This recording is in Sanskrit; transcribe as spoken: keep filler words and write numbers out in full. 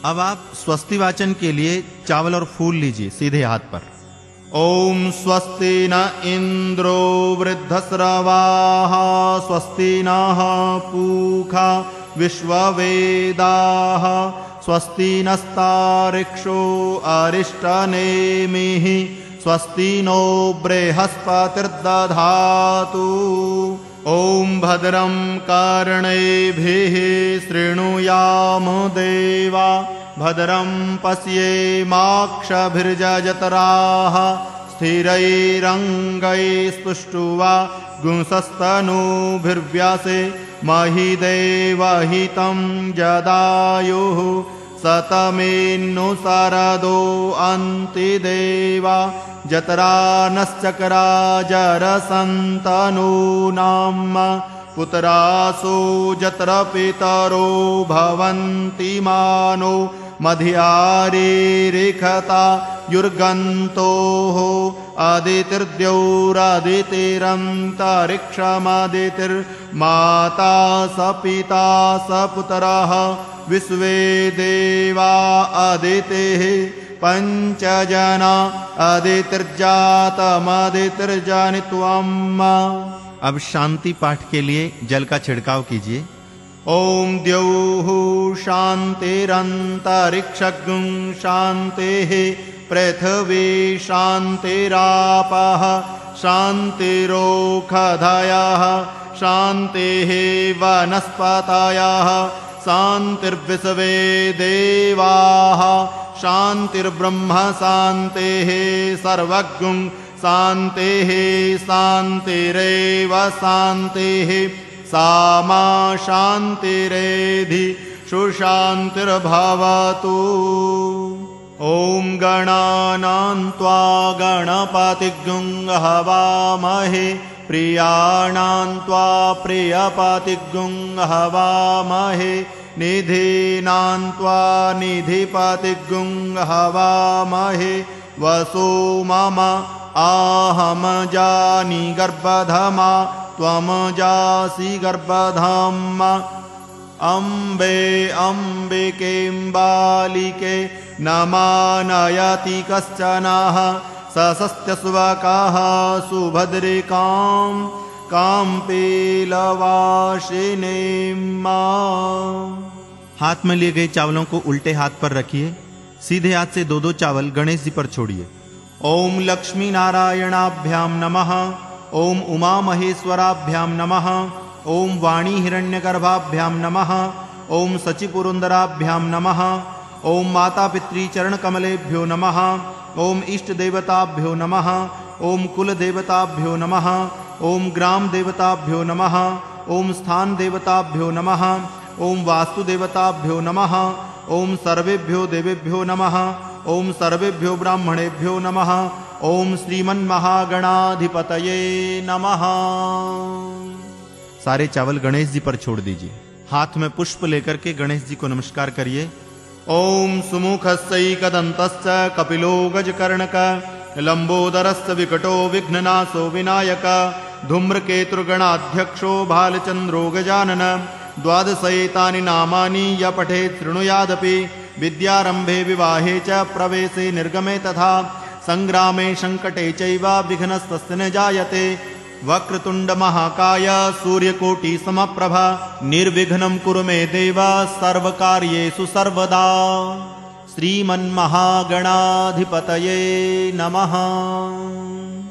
अब आप स्वस्ति वाचन के लिए चावल और फूल लीजिए सीधे हाथ पर। ओम स्वस्ति न इंद्रो वृद्धस्रवाः स्वस्ति नः पूषा विश्ववेदाः स्वस्ति नस्तार्क्ष्यो अरिष्टनेमिः स्वस्ति नो बृहस्पतिर्दधातु। ओम भद्रं कर्णेभिः शृणुयाम देवा भद्रं पश्येमाक्षभिर्यजत्राः स्थिरैरङ्गैस्तुष्ट्वा गुंसस्तनूभिर्व्यासे महिदेवहितं जदायुः सतमेन्नु सरदो अन्तिदेवा जतरा नश्चक्रा जरसन्तनूनाम् पुत्रासो जत्र पितरो भवन्ति मानो मध्यारिरिखता युर्गन्तोः अदितिर्द्यौरदितिरन्तरिक्षमदितिर्माता स पिता स पुत्रः विश्वे देवा अदितिः पंचजना अदितिर्जातमदितिर्जनित्वम्। अब शांति पाठ के लिए जल का छिड़काव कीजिए। ओम द्यौः शान्तिरन्तरिक्षं शान्तिः पृथिवी शान्तिरापः शान्तिरोषधयः शान्तिः वनस्पतयः शान्तिर्विश्वे देवाः शान्तिर्ब्रह्म शान्तिः सर्वज्ञं शान्तिः शान्तिरेव शान्तिः सामा शान्तिरेधि सुशान्तिर्भवतु। ओम गणानां त्वा गणपतिं हवामहे प्रियाणां त्वा प्रियपतिं हवामहे निधीनां त्वा निधिपतिं हवामहे वसो मम आहम जानि गर्भधमा त्वम जासि गर्भधामा। अम्बे अम्बिकेऽम्बालिके न मानयति कश्चनः सशस्त्यस्वकाः सुभद्रिकां कां पीलवासिनीम्। हाथ में लिए गए चावलों को उल्टे हाथ पर रखिए। सीधे हाथ से दो दो चावल गणेश जी पर छोड़िए। ओम लक्ष्मी नारायणाभ्याम नमः। ओम उमा महेश्वराभ्याम नमः। ओम वाणी हिरण्यगर्भाभ्याम नमः। ओम सचिपुरंदराभ्याम नमः। ओम माता पितृ चरण कमलेभ्यो नमः। ओम इष्ट देवताभ्यो नमः। ओम कुल देवताभ्यो नमः। ओम ग्राम देवताभ्यो नमः। ओम स्थान देवताभ्यो नमः। ओम वास्तु देवताभ्यो नमः। ओम सर्वेभ्यो देवेभ्यो नमः। ओम सर्वेभ्यो ब्राह्मणेभ्यो नमः। ओम श्रीमन्महागणाधिपतये नमः। सारे चावल गणेश जी पर छोड़ दीजिए। हाथ में पुष्प लेकर के गणेश जी को नमस्कार करिए। ओम सुमुखस्यैकदन्तश्च कपिलो गजकर्णक लंबोदरस्य विकटो विघ्ननाशो विनायक धूम्रकेतुर्गणाध्यक्षो भालचंद्रो गजानन द्वादशैतानि नामानि य पठेत् शृणुयादपि विद्यारंभे विवाहे च प्रवेशे निर्गमे तथा संग्रामे संकटे चैव विघ्नस्तस्य न जायते। वक्रतुंड महाकाय सूर्यकोटि समप्रभा निर्विघ्नं कुरु मे देव सर्वकार्येषु सर्वदा। श्रीमन्महागणाधिपतये नमः।